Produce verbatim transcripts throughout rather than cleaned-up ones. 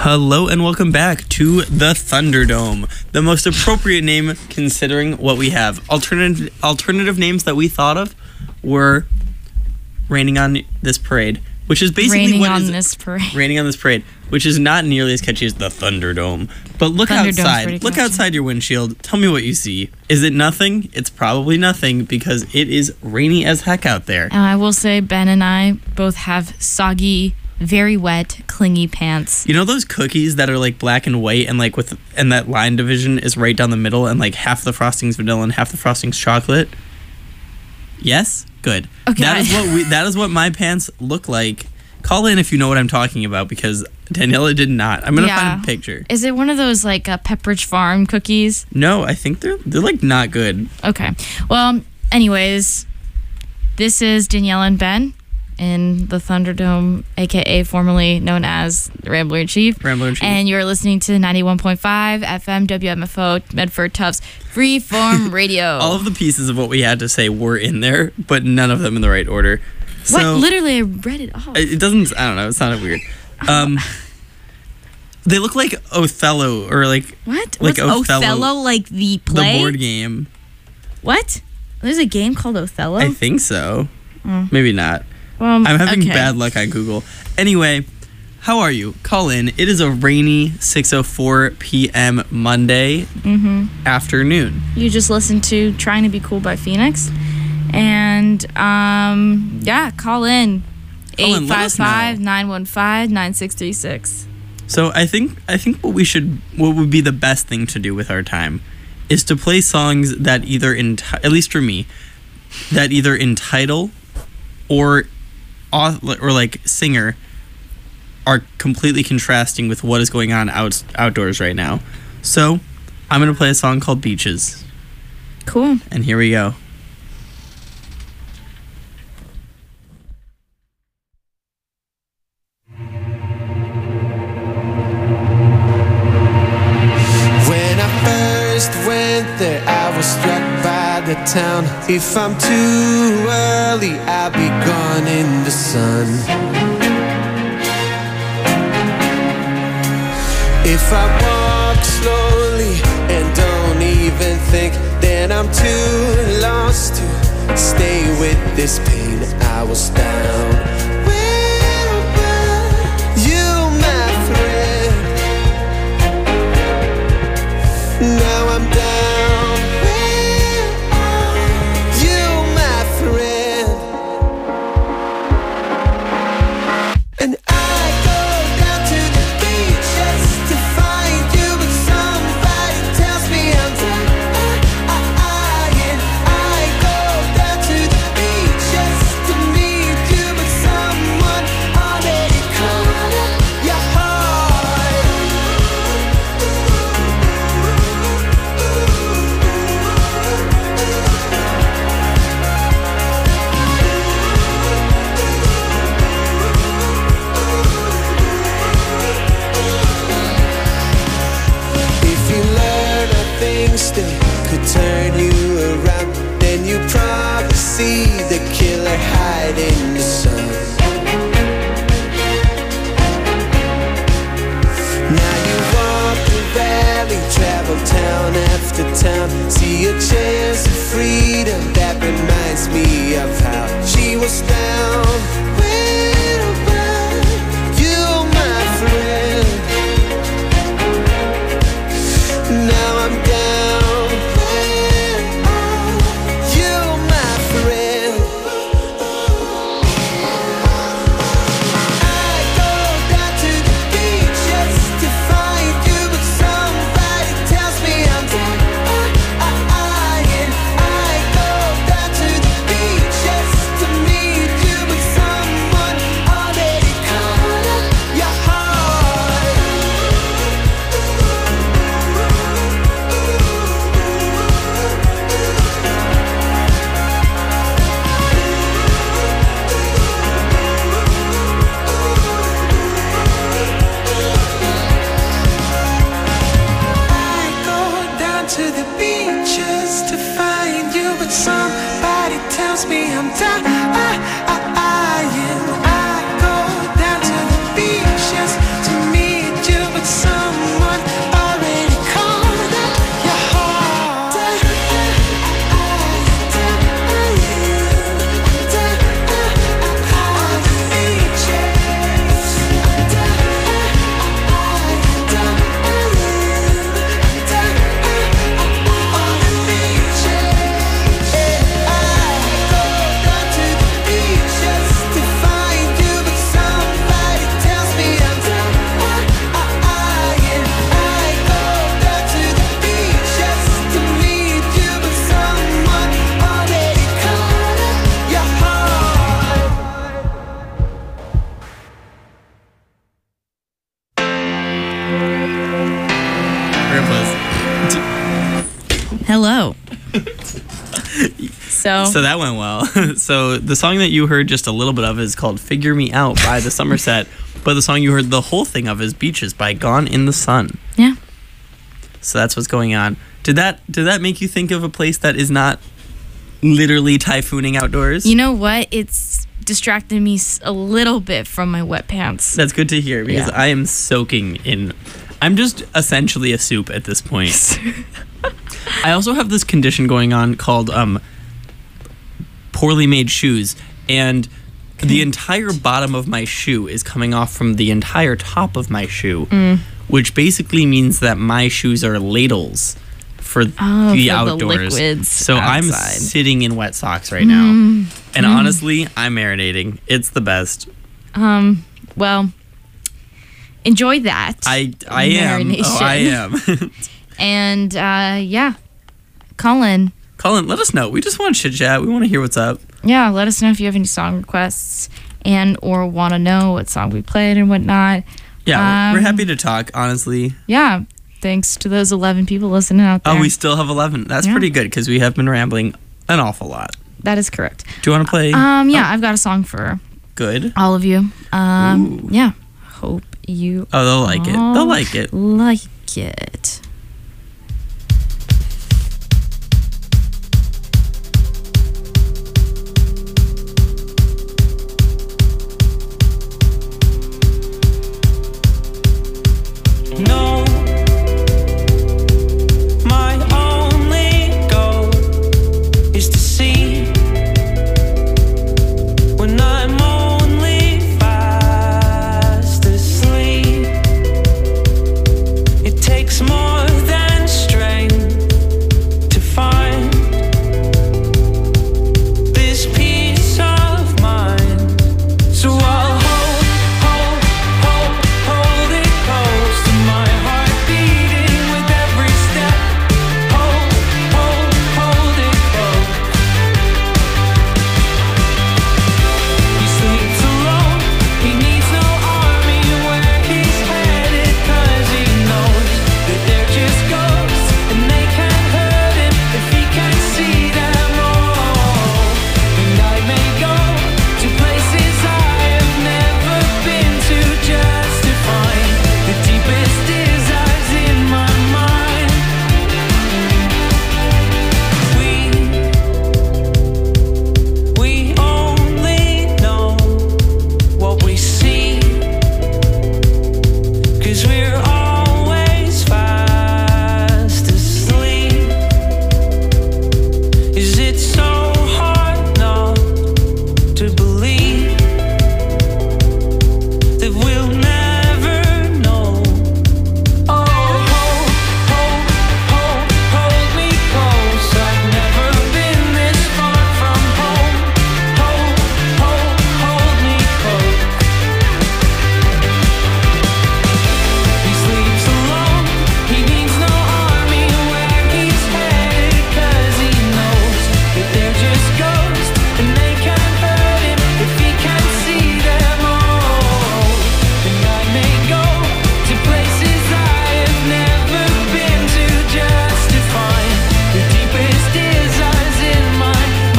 Hello and welcome back to the Thunderdome, the most appropriate name considering what we have. Alternative alternative names that we thought of were Raining on This Parade, which is basically Raining what on is this parade. Raining on This Parade, which is not nearly as catchy as the Thunderdome. But look Thunderdome's outside. pretty Look catchy. outside your windshield. Tell me what you see. Is it nothing? It's probably nothing because it is rainy as heck out there. And I will say Ben and I both have soggy, very wet, clingy pants. You know those cookies that are like black and white and like with and that line division is right down the middle and like half the frosting's vanilla and half the frosting's chocolate? Yes? Good. Okay. That is what we that is what my pants look like. Call in if you know what I'm talking about because Daniela did not. I'm gonna Yeah. find a picture. Is it one of those like uh, Pepperidge Farm cookies? No, I think they're they're like not good. Okay. Well, anyways, this is Danielle and Ben in the Thunderdome, aka formerly known as the Rambler in Chief. Rambler in Chief. And you're listening to ninety-one point five F M W M F O Medford Tufts Freeform Radio. All of the pieces of what we had to say were in there, but none of them in the right order. What? So Literally, I read it off. it doesn't. I don't know. It sounded weird. Um, they look like Othello or like What? like What's Othello, Othello, like the play? the board game. What? There's a game called Othello? I think so. Oh. Maybe not. Um, I'm having okay. bad luck on Google. Anyway, how are you? Call in. It is a rainy six oh four p.m. Monday Mm-hmm. afternoon. You just listened to Trying to Be Cool by Phoenix. And, um, yeah, call in. Call in, let us know. eight five five, nine one five, nine six three six. So I think I think what we should what would be the best thing to do with our time is to play songs that either enti- at least for me that either entitle or au- or like singer are completely contrasting with what is going on out outdoors right now. So I'm gonna play a song called Beaches, Cool. and here we go. When I first went there, I was struck by the town. If I'm too early, I'll be gone in the sun. If I walk slowly and don't even think, then I'm too lost to stay with this pain. I was down. Where were you, my friend? Now I'm down. Where are you, my friend? And I go down to the beach just to find you, but somebody tells me I'm dying. I go down to the beach just to meet you, but someone already caught your If you learn a thing that could turn you around, then you probably see the killer hide in the sun. Now you walk the valley, travel town after town, see a chance of freedom that reminds me of how she was down. Where were you, my friend? Now I'm down. Where are you, my friend? I go down to the beach just to find you, but somebody tells me I'm dying. I go down to the beach just to meet you, but someone already caught your I go down to the beach just to find you, but somebody tells me I'm dying. I go down to the beach just to meet you, but So, So that went well. So the song that you heard just a little bit of is called Figure Me Out by the Somerset, but the song you heard the whole thing of is Beaches by Gone in the Sun. yeah. So that's what's going on. Did that did that make you think of a place that is not literally typhooning outdoors? You know what? It's distracted me s- a little bit from my wet pants. That's good to hear because Yeah. I am soaking in. I'm just essentially a soup at this point. I also have this condition going on called um, poorly made shoes, and the entire bottom of my shoe is coming off from the entire top of my shoe, Mm. which basically means that my shoes are ladles for Oh, the for the outdoors. liquids so I'm outside. sitting in wet socks right now, Mm. and honestly, I'm marinating. It's the best. Um. Well, enjoy that. I I am. Oh, I am. And uh, yeah, Colin. Colin, let us know. We just want to chit chat. We want to hear what's up. Yeah, let us know if you have any song requests and or want to know what song we played and whatnot. Yeah, we're- we're Um, happy to talk, honestly. Yeah, thanks to those eleven people listening out there. Oh, we still have eleven. That's Yeah. pretty good because we have been rambling an awful lot. That is correct. Do you want to play? Um, yeah, Oh, I've got a song for good. all of you. Um, Ooh. yeah, hope you Oh, they'll like it. all They'll like it. Like it. No, my only goal is to see when I'm only fast asleep. It takes more than strength to find this peace of mind. So I'll hold, hold, hold, hold it close to my heart beating with every step. Hold, hold, hold it close. He sleeps alone, he needs no army where he's headed, 'cause he knows that they're just ghosts and they can't hurt him if he can see them all. And I may go to places I have never been to just to find the deepest desires in my mind. We, we only know what we see, 'cause we're always fast asleep. Is it so hard not to believe that we'll never know? Oh, hold, hold, hold, hold me close. I've never been this far from home. Hold, hold, hold me close. He sleeps alone, he needs no army where he's headed, 'cause he knows that they're just ghosts and they can't hurt him if he can't see them all. And I may go to places I have never been to just to find the deepest desires in my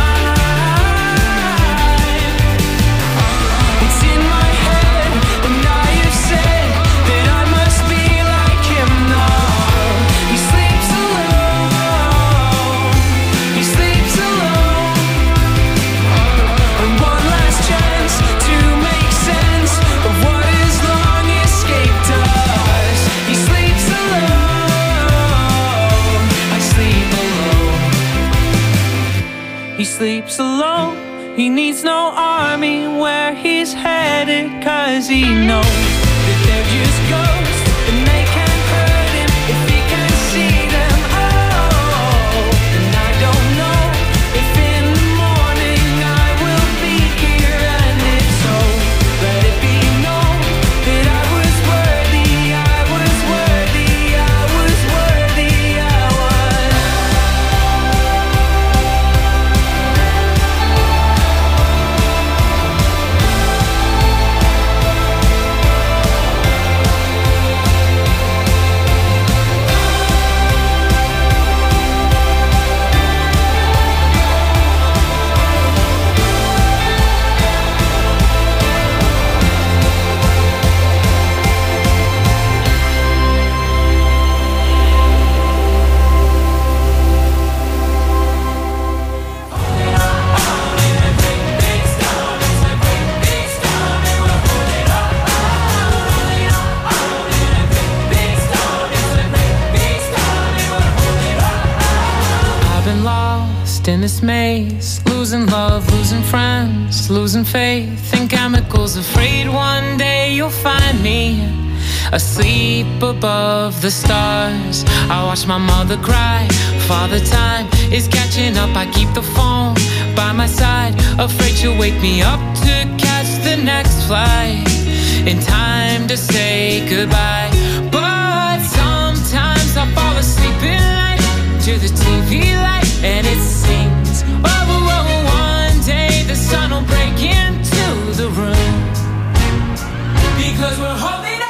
mind. It's in my head, and I have said that I must be like him now. He sleeps alone, he sleeps alone. And one last chance to make sense of what has long escaped us. He sleeps alone, I sleep alone. He sleeps alone, he needs no army where he's headed, 'cause he knows that they're just ghosts and they can't hurt him if he can't see them all. And I don't know if in the morning I will be here, and if so, let it be known that I was worthy, I was worthy, I was worthy, I was. love, losing friends, losing faith in chemicals. Afraid one day you'll find me asleep above the stars. I watch my mother cry, father time is catching up. I keep the phone by my side, afraid she'll wake me up to catch the next flight in time to say goodbye. But sometimes I fall asleep in light to the T V light and it sings. Oh, oh, oh, one day the sun will break into the room because we're holding up.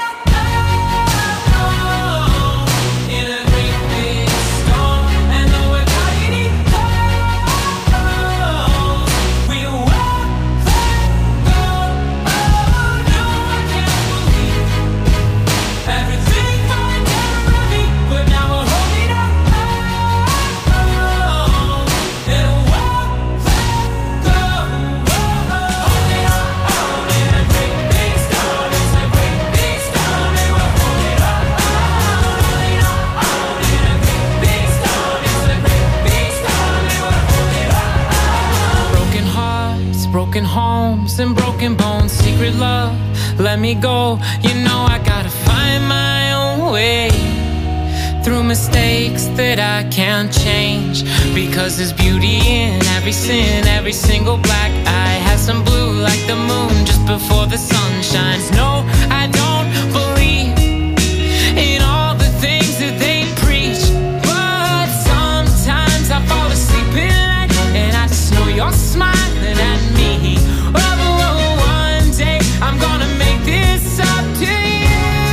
Broken homes and broken bones, secret love, let me go. You know I gotta find my own way through mistakes that I can't change, because there's beauty in every sin. Every single black eye has some blue like the moon just before the sun shines. No, I don't believe in all the things that they preach, but sometimes I fall asleep in night and I just know you're smiling at me. Oh, oh, one day I'm gonna make this up to you.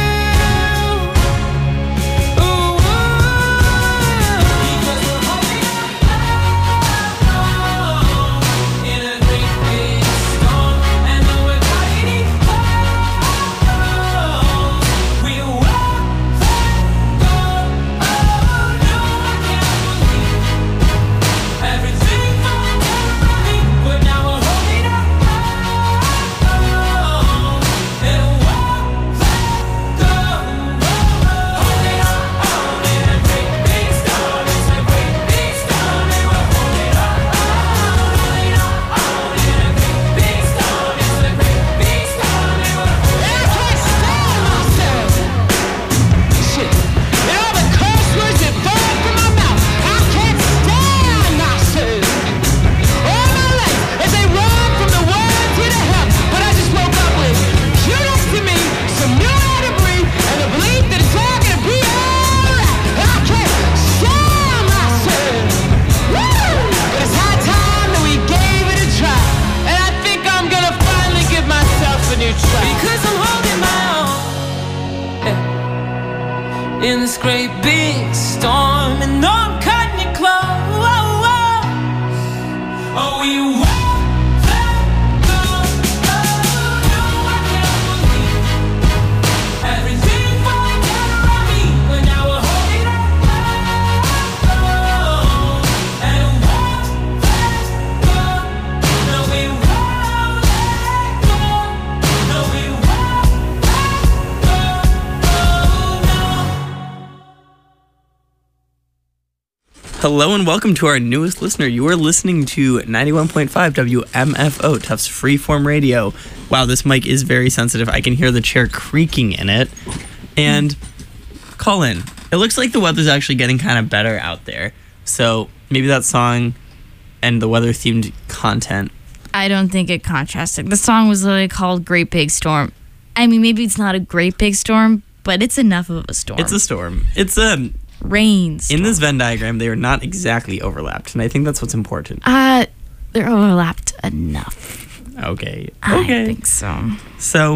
Ooh, because we're holding up in a great big storm, and though we're fighting close, we won't let go. Oh no, I can't believe everything falling down around me, but now we're holding up. Because I'm holding my own, yeah, in this great big storm, and no, I'm cutting it close. Oh, we won't let go. Oh, no, I can't believe everything falling down around me, but now we're holding up. Oh, and we won't let go. No, we won't let go. No, we won't let go. Oh, no. Hello and welcome to our newest listener. You are listening to ninety-one point five W M F O, Tufts Freeform Radio. Wow, this mic is very sensitive. I can hear the chair creaking in it. And call in. It looks like the weather's actually getting kind of better out there. So maybe that song and the weather-themed content. I don't think it contrasted. The song was literally called Great Big Storm. I mean, maybe it's not a great big storm, but it's enough of a storm. It's a storm. It's a... rain storm. In this Venn diagram, they are not exactly overlapped, and I think that's what's important. Uh, they're overlapped enough. Okay. I Okay. think so. So,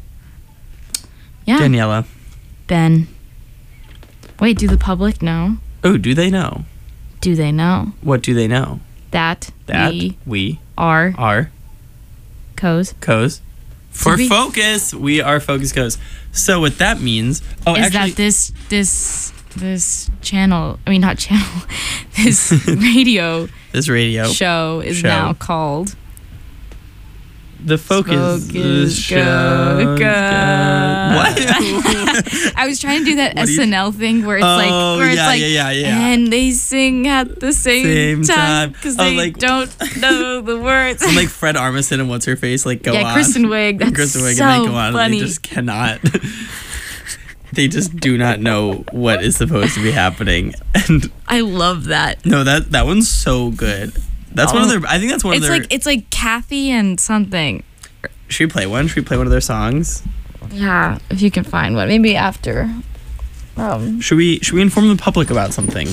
Yeah. Daniela. Ben. Wait, do the public know? Oh, do they know? Do they know What do they know? that, That we we are are co's? co's. For we- Focus, we are Focus Co's. So what that means... Oh, Is actually... that this this this channel? I mean, not channel. This radio This radio show is show. now called The focus, Focus, go, shows go. What? I was trying to do that What do you- S N L thing where it's like, Oh, where it's yeah, like, yeah, yeah, yeah. and they sing at the same, Same time time. because Oh, they like- don't know the words. And like Fred Armisen and what's her face like go yeah, on. Kristen Wiig. That's Kristen Wiig so and they go on funny. and they just cannot. They just do not know what is supposed to be happening. And I love that. no, that that one's so good. That's one of Oh. their. I think that's one It's of their. like it's like Kathy and something. Should we play one? Should we play one of their songs? Yeah, if you can find one, maybe after. Um. Should we? Should we inform the public about something?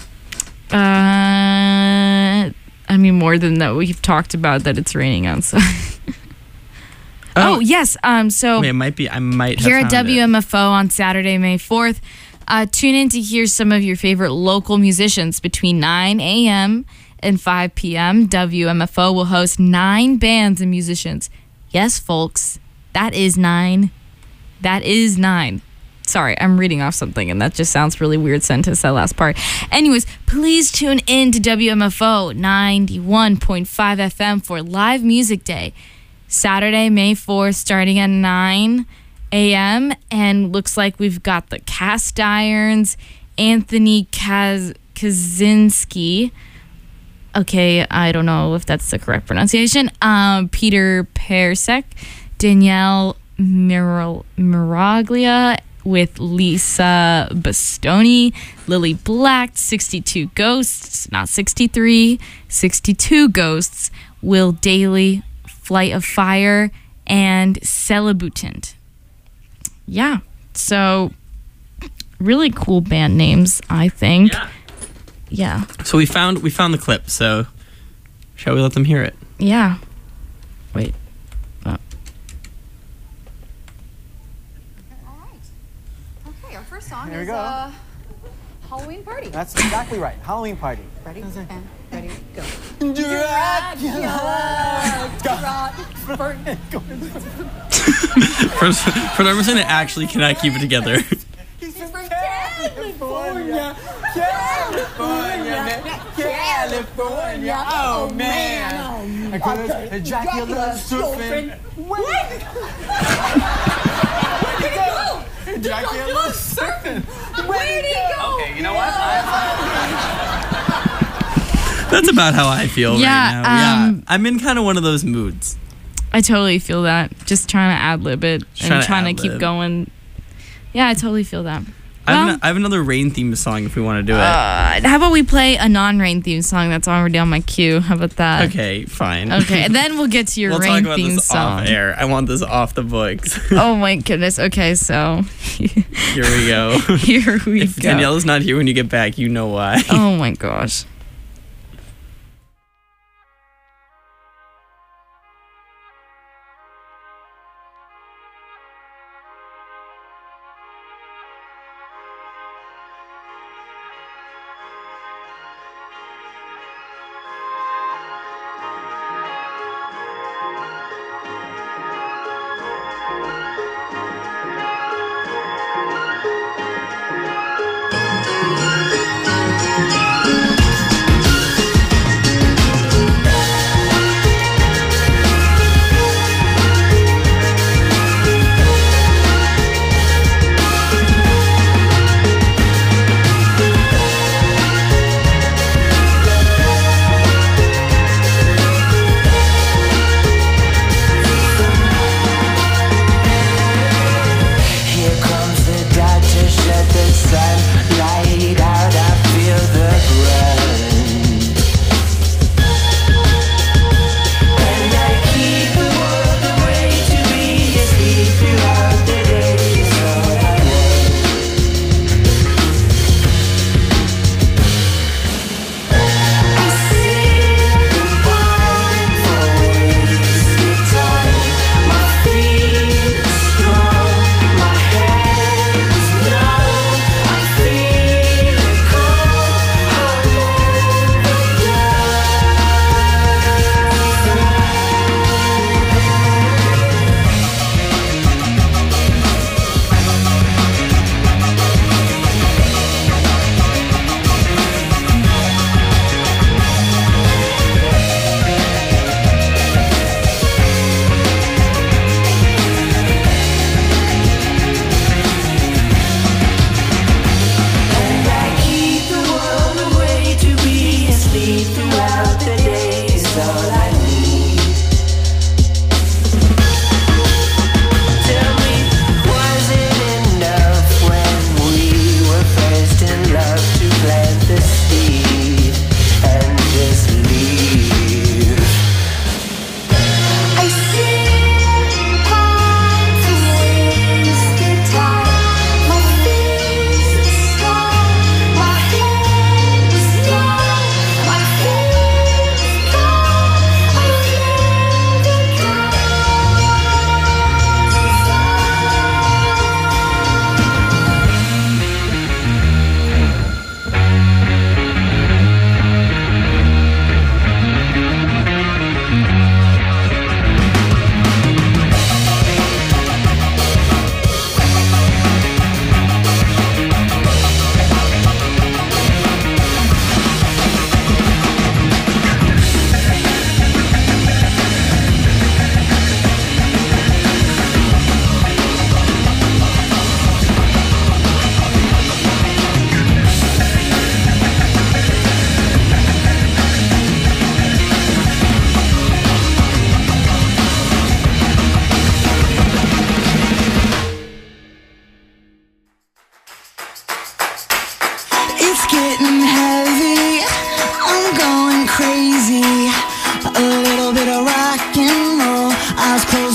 Uh. I mean, more than that, we've talked about that it's raining outside. Oh, yes. Um. So. Wait, it might be. I might have Here at found it. W M F O on Saturday, May fourth, uh, tune in to hear some of your favorite local musicians between nine a.m. and five p.m. W M F O will host nine bands and musicians. Yes, folks, that is nine. That is nine. Sorry, I'm reading off something, and that just sounds really weird sentence, that last part. Anyways, please tune in to W M F O ninety-one point five F M for Live Music Day. Saturday, May fourth, starting at nine a.m. And looks like we've got the Cast Irons, Anthony Kaz- Kaczynski. Okay, I don't know if that's the correct pronunciation. Um, Peter Persek, Danielle Mir- Miraglia with Lisa Bastoni, Lily Black, sixty-two Ghosts, not sixty-three, sixty-two Ghosts, Will Daly, Flight of Fire, and Celebutant. Yeah, so really cool band names, I think. Yeah. Yeah. So we found we found the clip. So shall we let them hear it? Yeah. Wait. Oh. Okay, our first song Here we is go. uh, Halloween Party. That's exactly right. Halloween party. Ready? And ready, go. For for the person that actually cannot keep it together. California, California, California. Oh man, because Dracula surfing. Where did he go? Dracula surfing. Where did he go? Okay, you know what? That's about how I feel Yeah, right now. um, yeah, I'm in kind of one of those moods. I totally feel that. Just trying to ad lib it Just trying and to trying to keep ad-lib. going. Yeah, I totally feel that. I, have Well, an, I have another rain themed song if we want to do it. uh, how about we play a non-rain theme song that's already on my queue? How about that? okay, fine. Okay, and then we'll get to your we'll rain talk about theme this song. off air. I want this off the books. Oh my goodness. Okay, so Here we go. here we If go. Danielle's not here when you get back, you know why. Oh my gosh.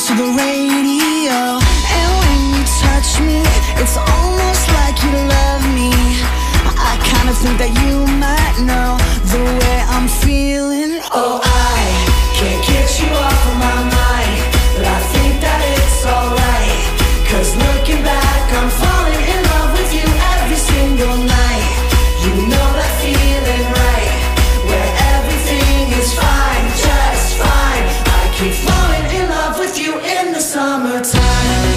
to the radio. And when you touch me, it's almost like you love me. I kind of think that you might know the way I'm feeling. Oh, I can't get you off of my mind, but I think that it's alright. Cause looking back, I'm falling in love with you every single night. You know that feeling, right? Where everything is fine, just fine. I keep falling in love with you in the summertime.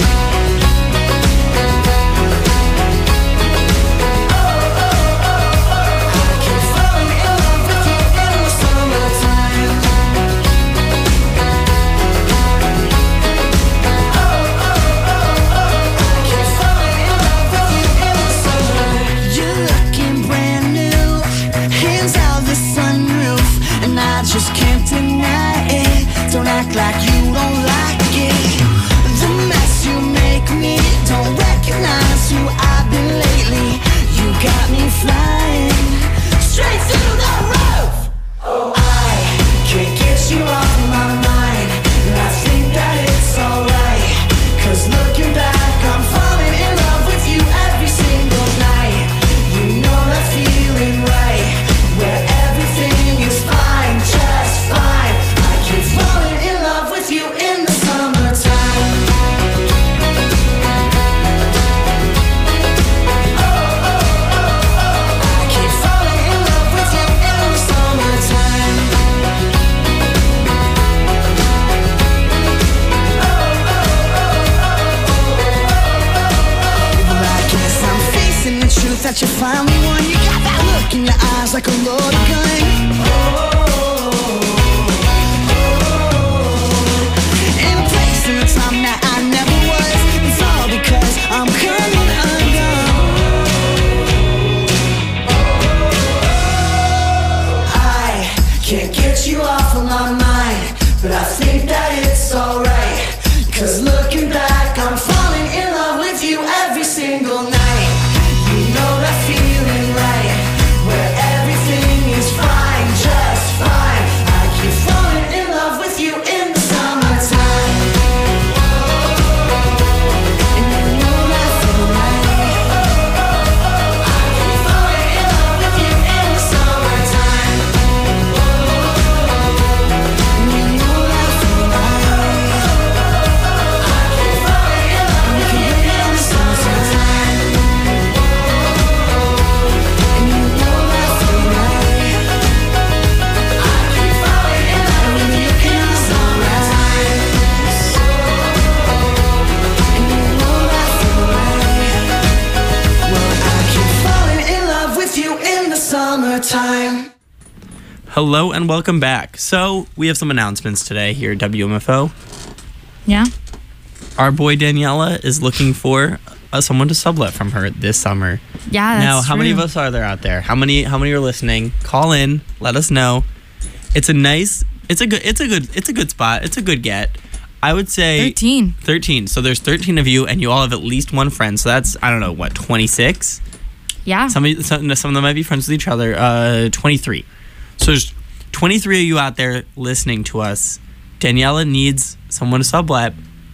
Just can't deny it. Don't act like you don't like it. The mess you make me, don't recognize who I've been lately. You got me flying straight through the roof. Oh, I can't get you off of my mind, and I think that it's alright. Cause looking back, I'm falling in love with you every single night. You know that feeling, right? Where everything is fine, just fine. I keep falling in love with you in the summertime. Oh, oh, oh, oh. I keep falling in love with you in the summertime. Oh, oh, oh, oh. Well, I guess I'm facing the truth that you finally won. You got that look in your eyes like a loaded gun. In a place and a time that I never was. It's all because I'm coming undone. I can't get you off of my mind, but I think that it's alright. Cause looking back, I'm falling in love with you every single night. You know that feeling, right? Where everything is fine, just fine. I keep falling in love with you in the summertime. And you know that feeling, right? I keep falling in love with you in the summertime. And you know that feeling, right? I keep falling in love with you in the summertime. And you know that feeling, right? I keep falling in love with you in the summertime. And you know that feeling, right? Well, I keep falling in love with you in the summertime. Hello and welcome back. So we have some announcements today here at W M F O. Yeah. Our boy Daniela is looking for uh, someone to sublet from her this summer. Yeah, that's now, how many of true. us are there out there? How many? How many are listening? Call in. Let us know. It's a nice. It's a good. It's a good. It's a good spot. It's a good get. I would say thirteen. thirteen. So there's thirteen of you, and you all have at least one friend. So that's I don't know what twenty-six. Yeah. Some of, some, some of them might be friends with each other. Uh, twenty-three. So there's twenty-three of you out there listening to us. Daniela needs someone to sublet.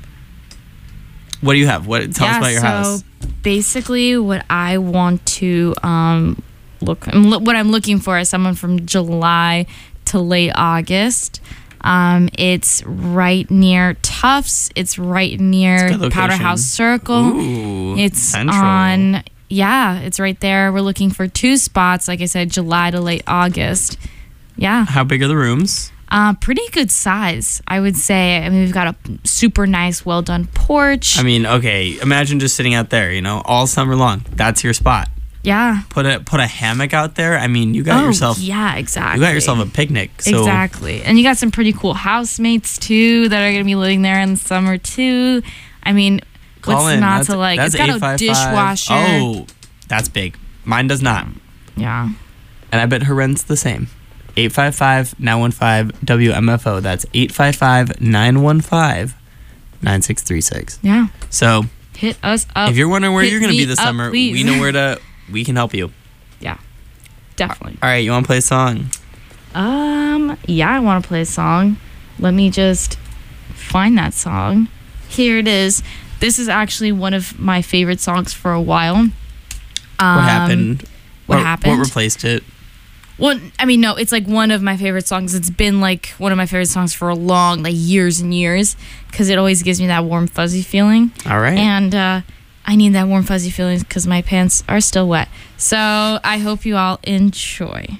What do you have? What tell us yeah, about your so house? basically what I want to um look I'm lo- what I'm looking for is someone from July to late August. Um, it's right near Tufts. It's right near It's a good Powder location. House Circle. Ooh, It's central. on. Yeah, it's right there. We're looking for two spots. Like I said, July to late August. Yeah. How big are the rooms? Uh, pretty good size, I would say. I mean, we've got a super nice, well done porch. I mean, okay, imagine just sitting out there, you know, all summer long. That's your spot. Yeah. Put a put a hammock out there. I mean, you got oh, yourself yeah, exactly. you got yourself a picnic. So Exactly. And you got some pretty cool housemates too that are going to be living there in the summer too. I mean, call what's in. not That's, to like? that's It's got eight a five five. dishwasher. Oh, that's big. Mine does not. Yeah. And I bet her rent's the same. eight five five, nine one five, W M F O. That's eight five five, nine one five, nine six three six. Yeah. So Hit us up. if you're wondering where Hit you're going to be me this up, summer, please. we know where to, we can help you. Yeah. Definitely. All right, you want to play a song? Um, yeah, I want to play a song. Let me just find that song. Here it is. This is actually one of my favorite songs for a while. Um, What happened? What, what happened? What replaced it? Well, I mean, no, it's like one of my favorite songs. It's been like one of my favorite songs for a long, like years and years, because it always gives me that warm, fuzzy feeling. All right. And uh, I need that warm, fuzzy feeling because my pants are still wet. So I hope you all enjoy.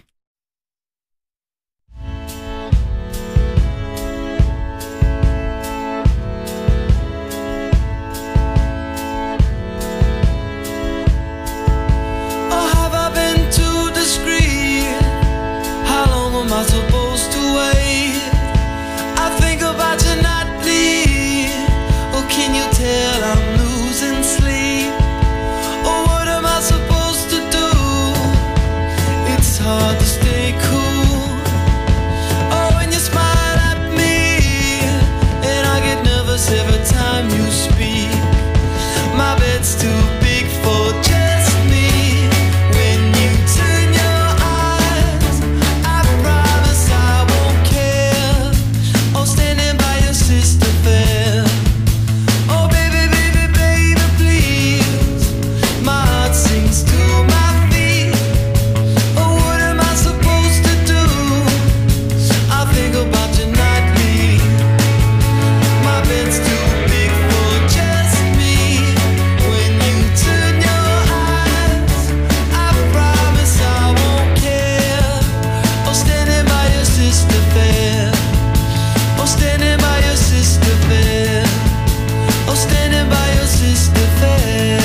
Am I supposed to wait? I think about you nightly. Oh, can you tell I'm losing sleep? Oh, what am I supposed to do? It's hard to stay cool. Oh, when you smile at me, and I get nervous every time you speak. My bed's too big for just me. When you turn your eyes, I promise I won't care. Oh, standing by your sister fair. Oh, baby, baby, baby, please. My heart sings to my feet. Oh, what am I supposed to do? I think about you nightly. My bed's too big for just me. When you turn your eyes, I promise I won't care. Oh, standing by your sister fair. Oh, standing by your sister fair. Oh, standing by your sister fair.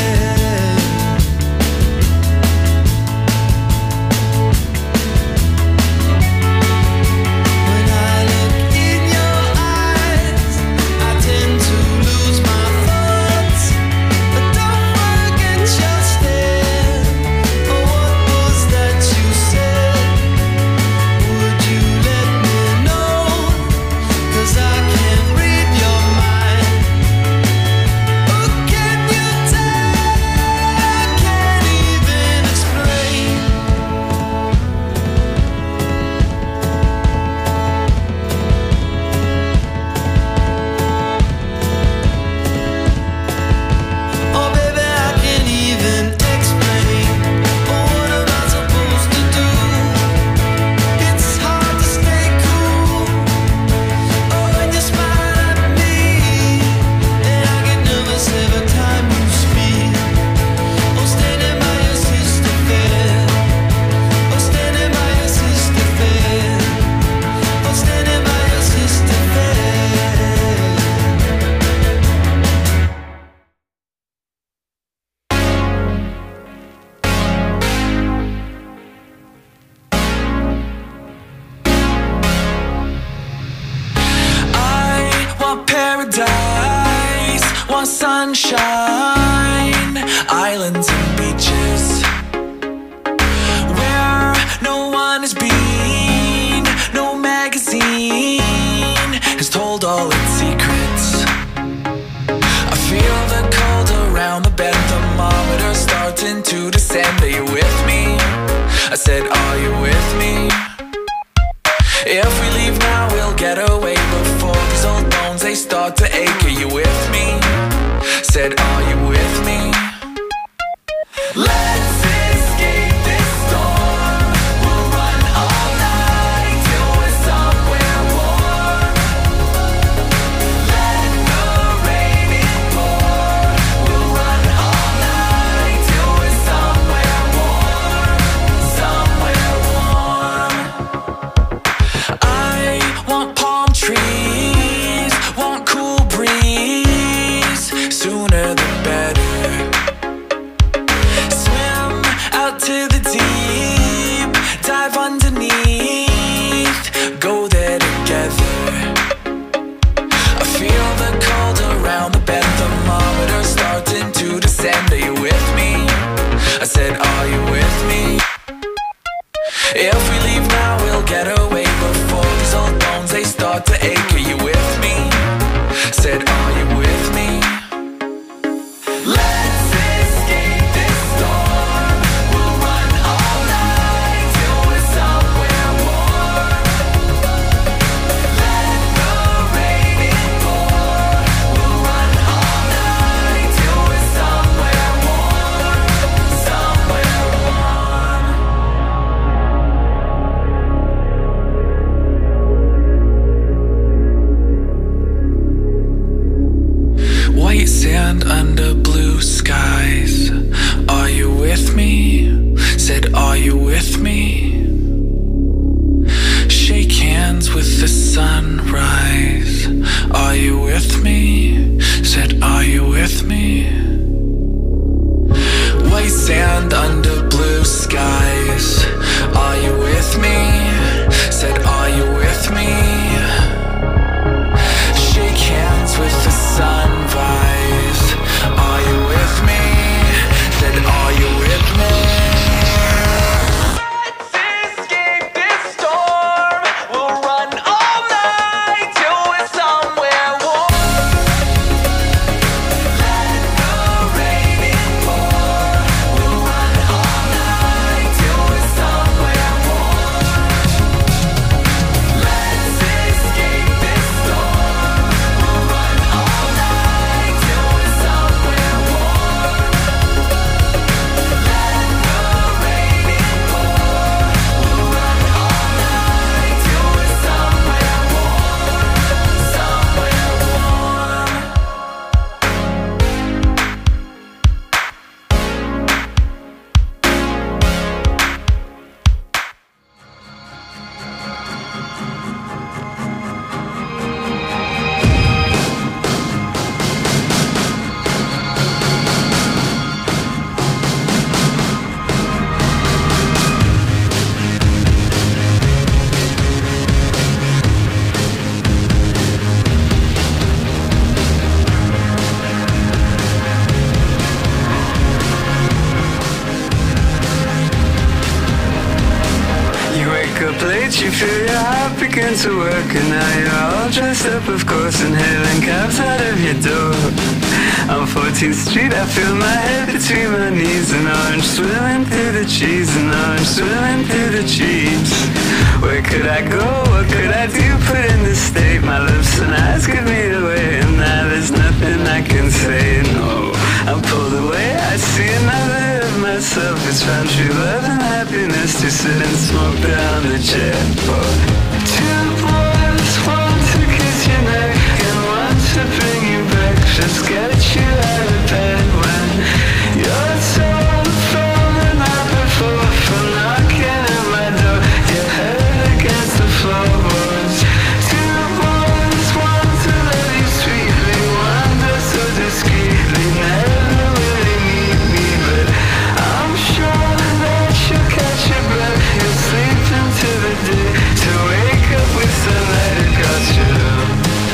When I look in your eyes, I tend to lose my thoughts. But don't forget your stare. Oh, what was that you said? Would you let me know? 'Cause I can't read your mind. Oh, can you tell? I can't even explain. Oh, baby, I can't even explain. Oh, what am I supposed to do? It's hard to stay cool. Oh, when you smile at me, and I get nervous every time you speak. Oh, standing by your sister fair. Oh, standing by your sister fair. Oh, standing by your sister fair. I want paradise, want sunshine, islands and beaches, where no one has been, no magazine has told all its secrets. I feel the cold around the bend, thermometer starting to descend. Are you with me? I said, are you with me? If we leave now, we'll get away before these old bones, they start to ache. Are you with me? Said, are you with me? Let's escape this storm. We'll run all night till we're somewhere warm. Let the rain it pour. We'll run all night till we're somewhere warm. Somewhere warm. I want palm trees, want cool breeze. to work and now you're all dressed up, of course, and hailing cabs out of your door. On fourteenth street, I feel my head between my knees, an orange swimming through the trees, an orange swimming through the trees. Where could I go? What could I do? Put in this state, my lips and eyes give me away, and now there's nothing I can say. No, I'm pulled away. I see another of myself. It's found true love and happiness to sit and smoke down the chair. For two boys, one to kiss your neck and one to bring you breakfast, get you out of bed when you're so from the night before, from knocking at my door, your head against the floorboards. Two boys, one to love you sweetly, one does so discreetly, never really need me, but I'm sure that you'll catch your breath, you'll sleep into the day, to wake up with sunlight across your room.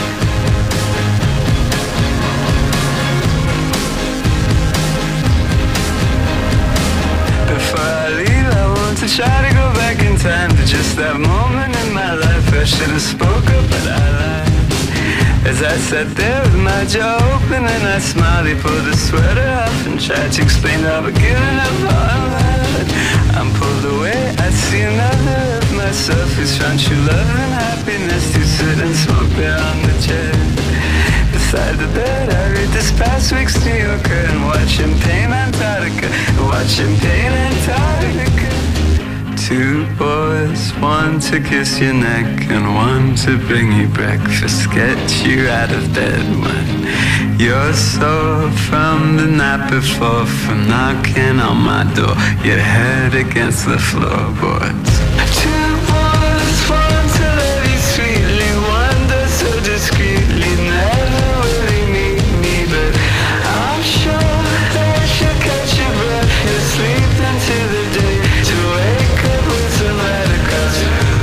Before I leave, I want to try to go back in time to just that moment in my life. I should have spoke up, but I lied. As I sat there with my jaw open and I smiled, he pulled his sweater off and tried to explain how I've given up all that. I'm pulled away, I see another of myself who's found true love and happiness to sit and smoke there on the chair. Beside the bed, I read this past week's New Yorker and watch him paint Antarctica, watch him paint Antarctica. Two boys, one to kiss your neck and one to bring you breakfast, get you out of bed when you're sore from the night before, from knocking on my door, your head against the floorboards. Two boys, one to love you sweetly, one does so discreetly, never really need me, but I'm sure that you'll catch your breath, you'll sleep into the day, to wake up with sunlight across your room.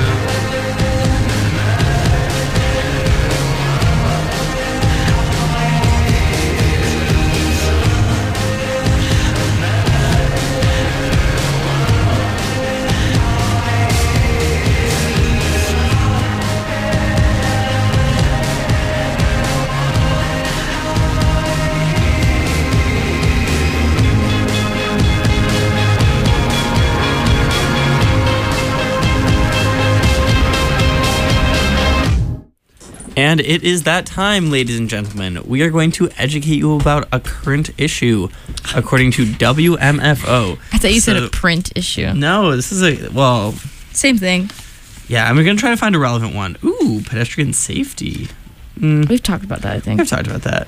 And it is that time, ladies and gentlemen. We are going to educate you about a current issue, according to W M F O. I thought you So- said a print issue. No, this is a, well, Same thing. yeah, I'm going to try to find a relevant one. Ooh, pedestrian safety. Mm, We've talked about that, I think. I've talked about that.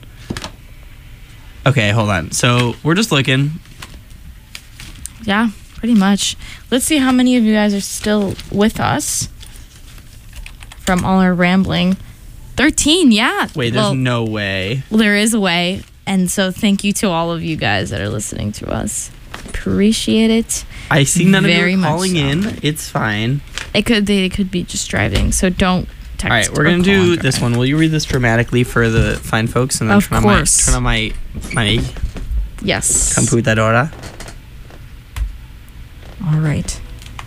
Okay, hold on. So we're just looking. Yeah, pretty much. Let's see how many of you guys are still with us from all our rambling. thirteen, yeah. Wait, there's well, no way. well, there is a way. And so thank you to all of you guys that are listening to us. Appreciate it. I see none Very of you much calling so. in. It's fine. It could they could be just driving, so don't text. All right, we're or gonna call do and this drive. one. Will you read this dramatically for the fine folks, and then Of turn course. on my turn on my my Yes. computadora? All right.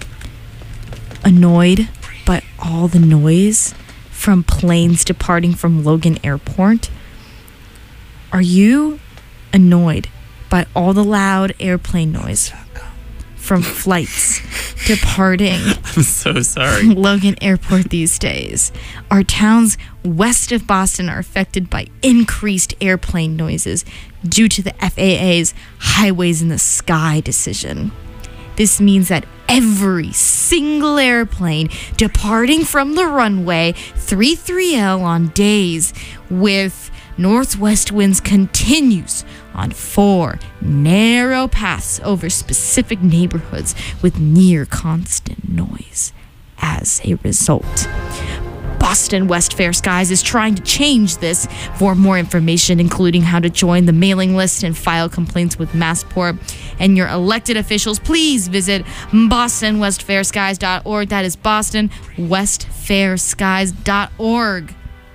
Annoyed by all the noise from planes departing from Logan Airport? Are you annoyed by all the loud airplane noise from flights departing I'm so sorry. Logan Airport these days? Our towns west of Boston are affected by increased airplane noises due to the F A A's Highways in the Sky decision. This means that every single airplane departing from the runway thirty-three L on days with northwest winds continues on four narrow paths over specific neighborhoods with near constant noise. As a result, Boston West Fair Skies is trying to change this. For more information, including how to join the mailing list and file complaints with Massport and your elected officials, please visit boston west fair skies dot org. That is boston west fair skies dot org.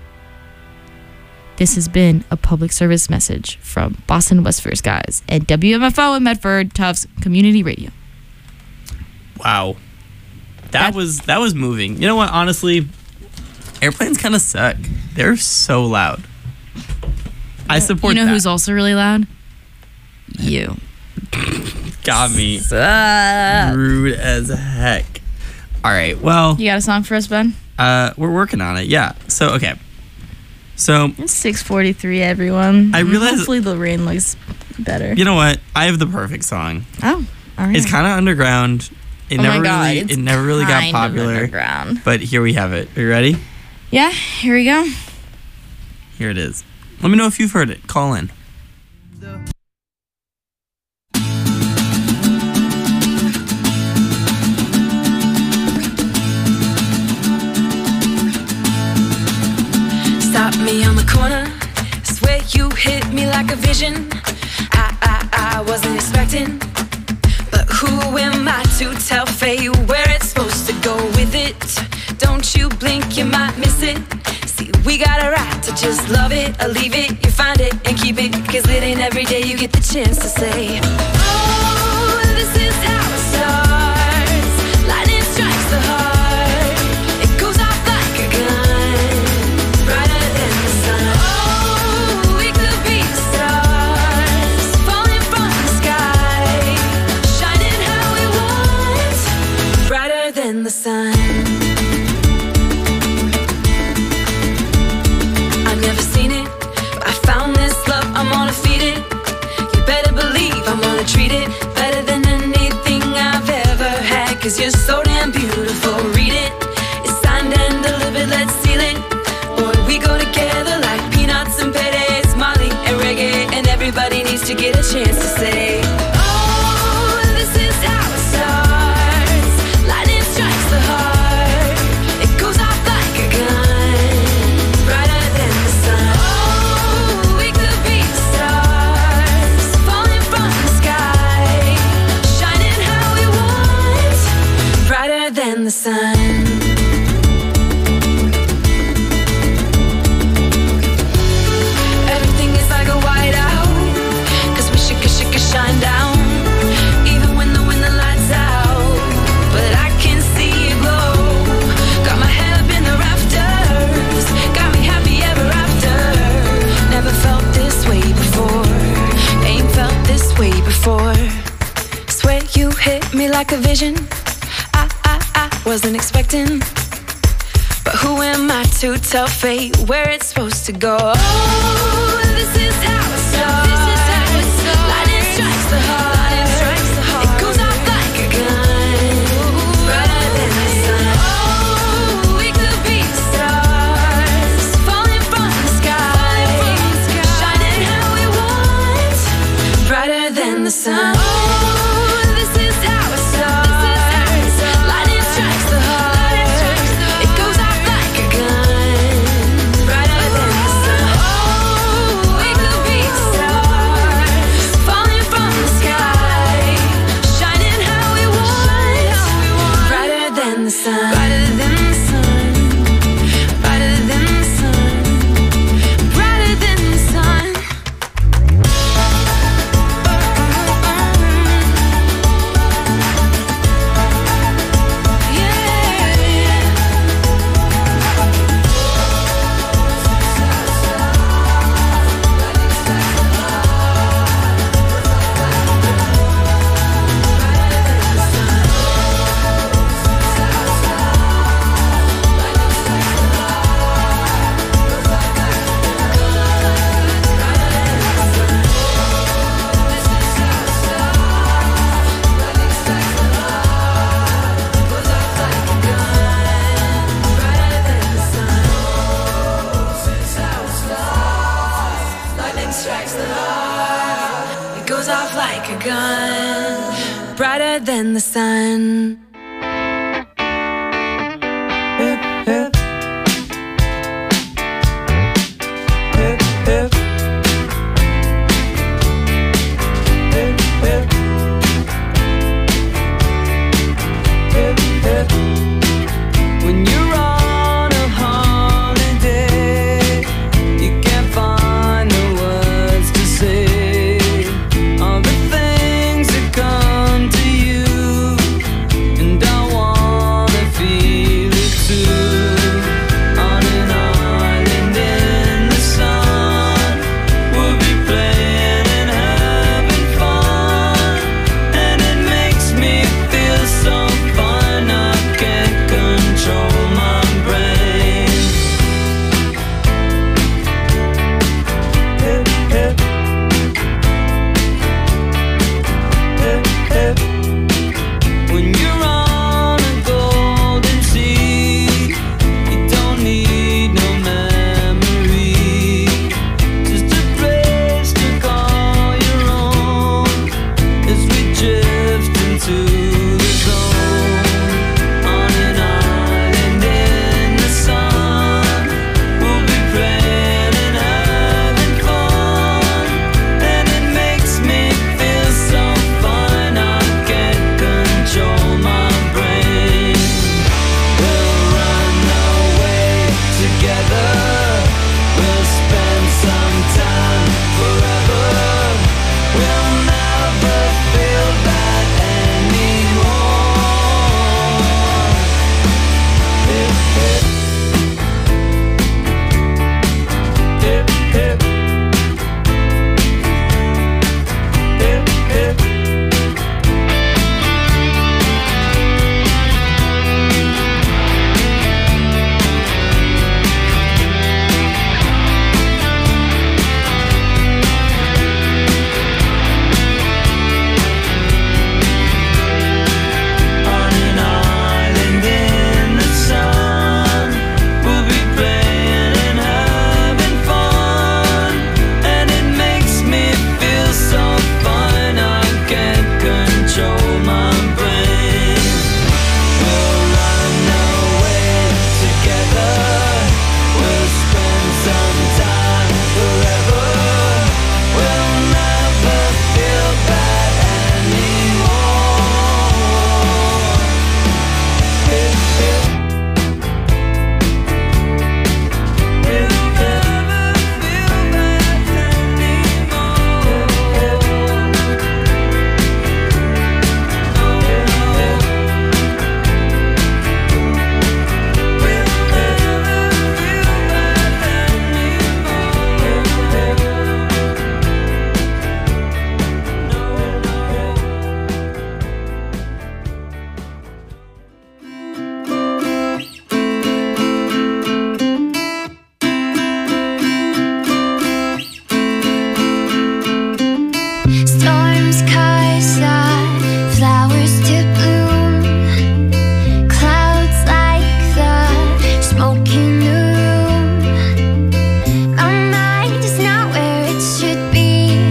This has been a public service message from Boston West Fair Skies and W M F O and Medford Tufts Community Radio. Wow, that That- was that was moving. You know what? Honestly, Airplanes kind of suck. They're so loud. I support You know that. who's also really loud? You. Got me. Suck. Rude as heck. All right. Well, You got a song for us, Ben? uh, we're working on it. Yeah. So, okay. So, It's six forty-three, everyone. I realize- Hopefully the rain looks better. you know what? I have the perfect song. Oh, all right. It's kind of underground. It Oh never my God, really it's it never really got kind of popular. underground. But here we have it. Are you ready? Yeah, here we go. Here it is. Let me know if you've heard it. Call in. Stop me on the corner. Swear you hit me like a vision. I, I, I wasn't expecting. But who am I to tell fate where it's supposed to go with it? Don't you blink, you might miss it. See, we got a right to just love it or leave it. You find it and keep it. Cause it ain't every day you get the chance to say, oh, this is how it starts. Lightning strikes the heart. It goes off like a gun, brighter than the sun. Oh, we could be the stars, falling from the sky, shining how we want, brighter than the sun. I've never seen it, but I found this love, I'm gonna feed it. You better believe I'm gonna treat it better than anything I've ever had. Cause you're so damn beautiful, read it. It's signed and delivered, let's seal it. Boy, we go together like peanuts and paydays, Molly and reggae. And everybody needs to get a chance to say, oh, this is how it starts. Lightning strikes the heart. It goes off like a gun, brighter than the sun. Oh, we could be the stars, falling from the sky, shining how we want, brighter than the sun. Everything is like a whiteout, cause we should, should, should shine down, even when the, when the lights out. But I can see it glow. Got my head up in the rafters, got me happy ever after. Never felt this way before, ain't felt this way before. Swear you hit me like a vision. I, I, I wasn't expecting. But who am I to tell fate where it's supposed to go? Oh, this is how it starts. Lightning strikes the heart. It goes off like a gun, brighter than the sun. Oh, we could be the stars, falling from the sky, shining how we want, brighter than the sun. Oh, this is how it starts. Lightning strikes the heart. It goes off like a gun, brighter than the sun. Oh, we could be the stars, falling from the sky, shining how we want, brighter than the sun. Brighter than the sun. Brighter than the sun. Brighter than the sun. Lightning strikes the heart. It goes off like a gun, brighter than the sun. When you're on a holiday, you can't find the words to say all the things that come to you. dreams cause the flowers to bloom. Clouds like the smoke in the room. My mind is not where it should be.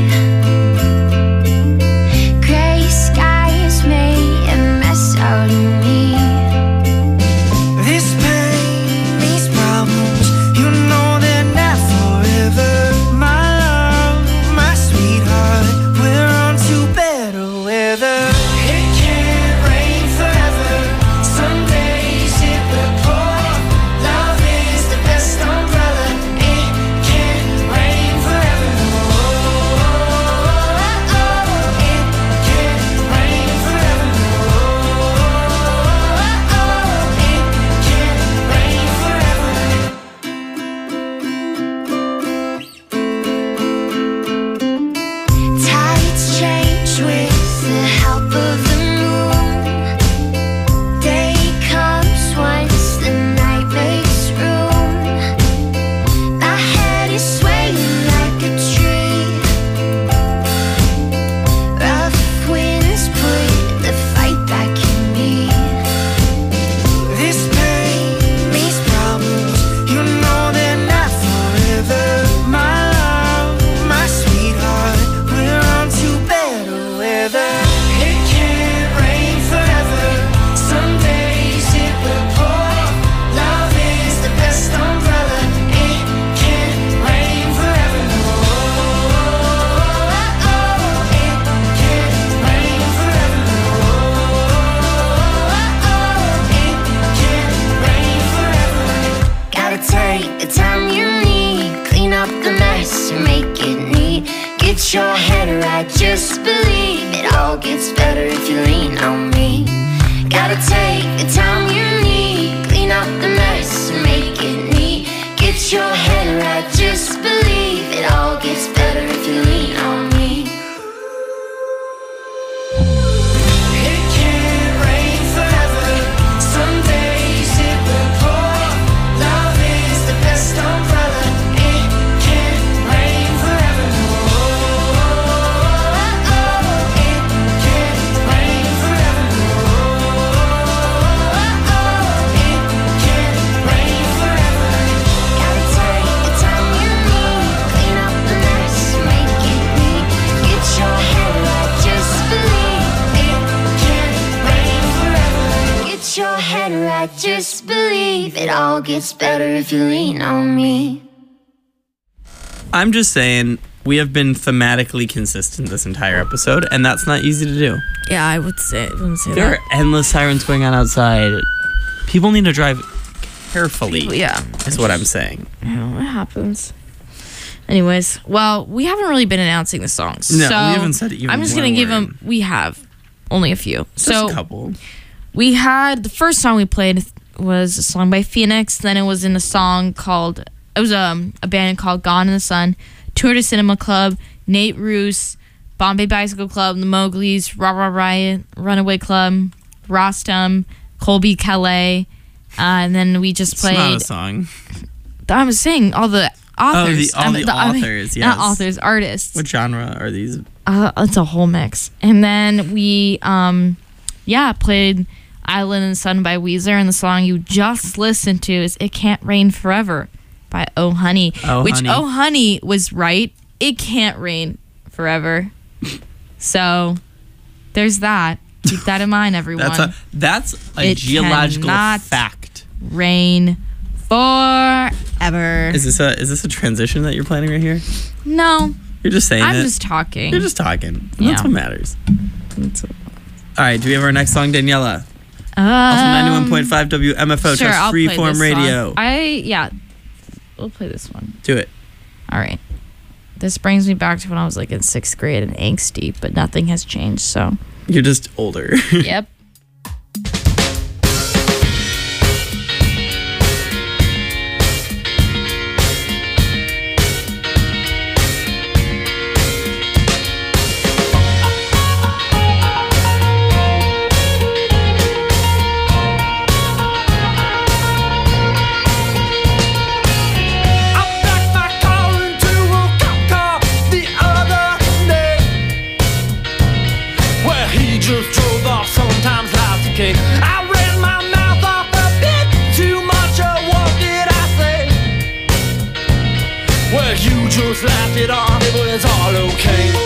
Gray skies made a mess out of me. This pain, these problems, you know they're not forever. My love, my sweetheart, we're on to better weather. It can't rain forever. Some days it will pour. Love is the best umbrella. It can't rain forever. Oh, oh, oh, it can't rain forever. Oh, oh, oh, it can't rain forever. Tides change with the help of the moon. Day comes once the night makes room. My head is swaying like a tree. Rough winds put the fight back in me. This pain, these problems, you know they're not forever. My love, my sweetheart, we're on to better weather. It can't rain forever. Some days it will pour. Love is the best umbrella. It can't rain forever. Oh, oh, oh, it can't rain forever. Oh, oh, oh, it can't rain forever. Gotta take the time you need. Clean up the mess and make it neat. Get your head right, just believe it all gets better if you lean on me. Gotta take the time you need. Clean up the mess and make it neat. Get your head right, just believe it all gets better if you lean on me. It can't rain forever. Some days it will pour. Love is the best umbrella. It can't rain forever. Oh, oh, oh, it can't rain forever. Oh, oh, oh, it can't rain forever. Gotta take the time you need. Clean up the mess, make it neat. Get your head right, just believe it can't rain forever. Get your head right, just believe it all gets better if you lean on me. I'm just saying, we have been thematically consistent this entire episode, and that's not easy to do. Yeah, I would say, I wouldn't say There that. are endless sirens going on outside. People need to drive carefully. Yeah. Is what I'm saying. Yeah, it happens. Anyways, well, we haven't really been announcing the songs. No, so we haven't said even I'm just one gonna give word. them. We have only a few. Just so a couple. we had the first song we played was a song by Phoenix. Then it was in a song called. It was um, a band called Gone in the Sun. Tour de Cinema Club, Nate Roos, Bombay Bicycle Club, The Mowgli's, Rah Rah Riot, Runaway Club, Rostam, Colby Calais, uh, and then we just It's played. not a song. I was saying all the authors. Oh, the- all um, the I mean, authors, Not yes. authors, artists. What genre are these? Uh, it's a whole mix. And then we, um, yeah, played Island in the Sun by Weezer, and the song you just listened to is It Can't Rain Forever by Oh Honey. Oh which Honey. Oh Honey was right. It can't rain forever. So there's that. Keep that in mind, everyone. That's a that's a It geological cannot fact. Rain forever. Is this a is this a transition that you're planning right here? No, You're just saying I'm it. just talking. You're just talking. Yeah. That's what matters. That's what- All right, do we have our next song, Daniela? Um, Also ninety-one point five W M F O, sure, Trust I'll play Freeform this Radio. song. I yeah, we'll play this one. Do it. All right. This brings me back to when I was like in sixth grade and angsty, but nothing has changed. So You're just older. yep. I backed my car into a cop car the other day. Well, you just laughed it off, it was all okay.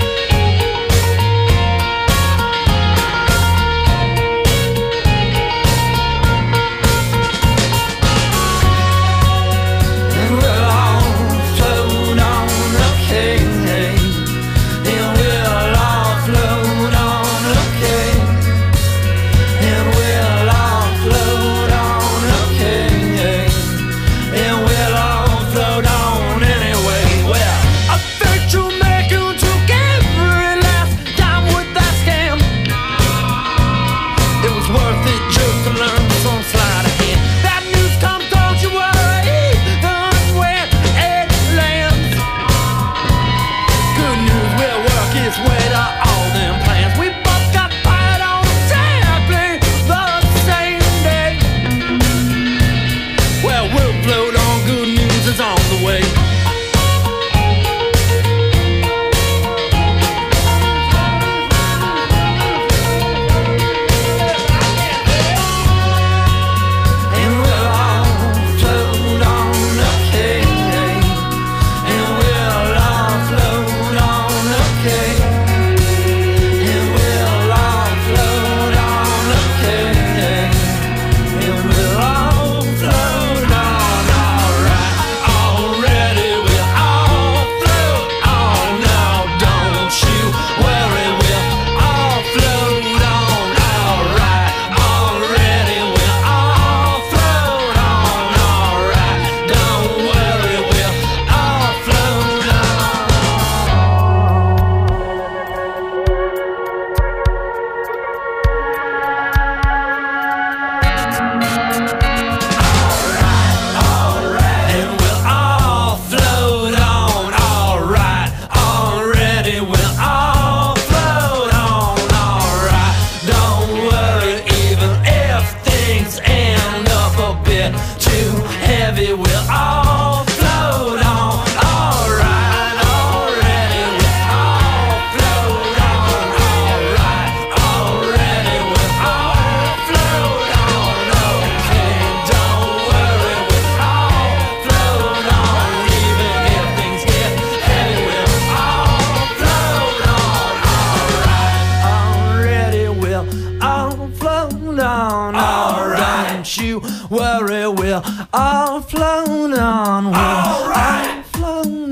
Worry, we'll all float on. We'll all float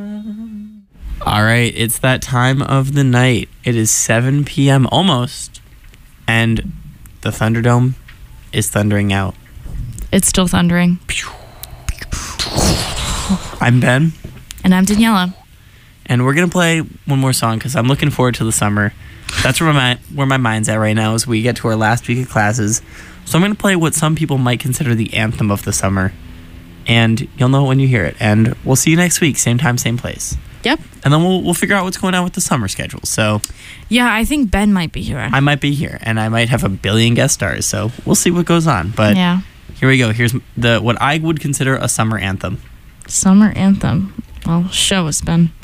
on. All right, it's that time of the night. It is seven p.m. almost, and the Thunderdome is thundering out. It's still thundering. I'm Ben. And I'm Daniela. And we're going to play one more song because I'm looking forward to the summer. That's where my, where my mind's at right now as we get to our last week of classes. So I'm going to play what some people might consider the anthem of the summer. And you'll know it when you hear it. And we'll see you next week, same time, same place. Yep. And then we'll we'll figure out what's going on with the summer schedule. So yeah, I think Ben might be here. I might be here, and I might have a billion guest stars. So we'll see what goes on. But yeah. Here we go. Here's the what I would consider a summer anthem. Summer anthem. Well, show us, Ben.